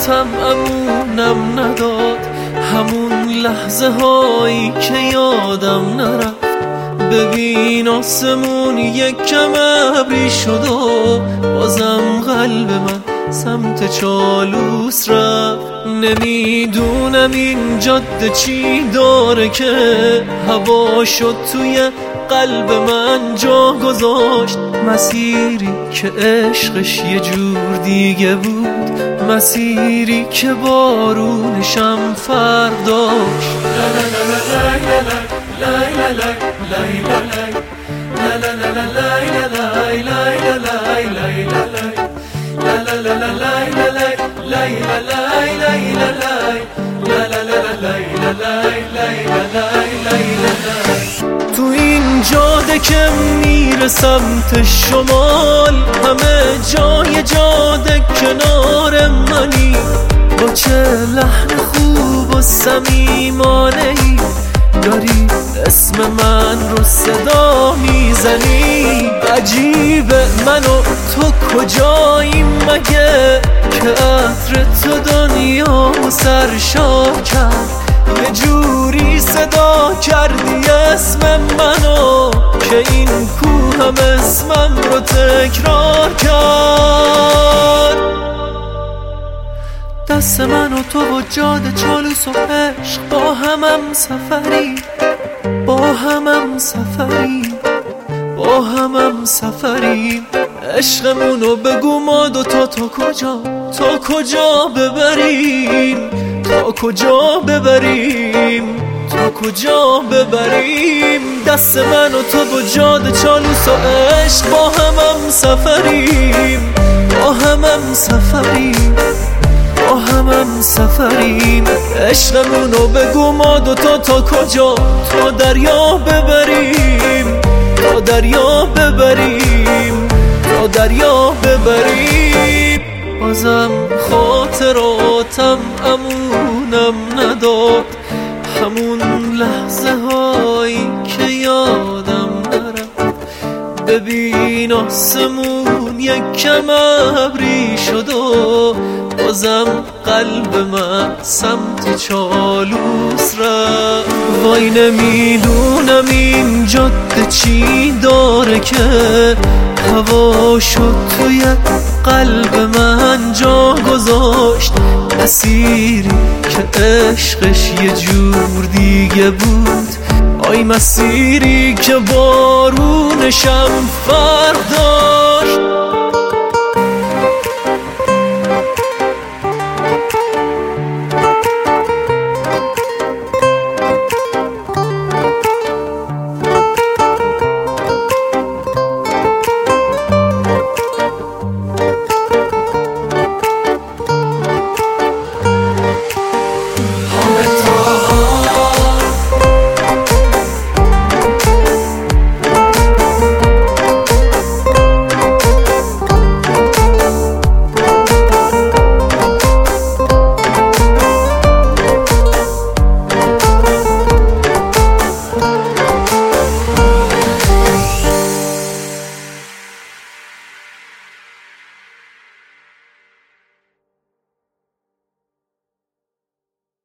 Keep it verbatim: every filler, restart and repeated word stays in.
خاطراتم امونم نداد، همون لحظه هایی که یادم نرفت. ببین آسمون یک کم ابری شد و بازم قلب من سمت چالوس رفت. نمیدونم این جاده چی داره که هوا شد توی قلب من جا گذاشت. مسیری که عشقش یه جور دیگه بود، مسیری که بارونشم فرداشت. تو این جاده که میره سمت شمال، همه جای جاده کنار منی. با چه لحن خوب و صمیمانه‌ای داری اسم من رو صدا میزنی. عجیبه من و تو کجاییم مگه که عطر تو دنیا سرشار کرد. یه جوری صدا کردی اسم منو که این کوه هم اسمم رو تکرار کرد. دست من و تو و جاده چالوس و عشق با همم سفری، با همم سفری، با همم سفریم. عشقمونو بگو ما دوتا تا کجا، تا کجا ببریم، تا کجا ببریم، تا کجا ببریم. دست من و تو و جاده چالوس و عشق با همم سفریم، با همم سفریم، با همم سفریم. عشقمونو بگو ما دوتا تا کجا، تا دریا ببریم، تا دریا ببریم، تا دریا ببریم. بازم خاطراتم امونم نداد، همون لحظه هایی که یادم نرفت. ببین آسمون یک کم ابری شد و بازم قلب من سمت چالوس رفت. وای نمیدونم این جاده چی داره که هوا شد توی قلب من جا گذاشت. مسیری که عشقش یه جور دیگه بود، آی مسیری که بارونشم فرداشت.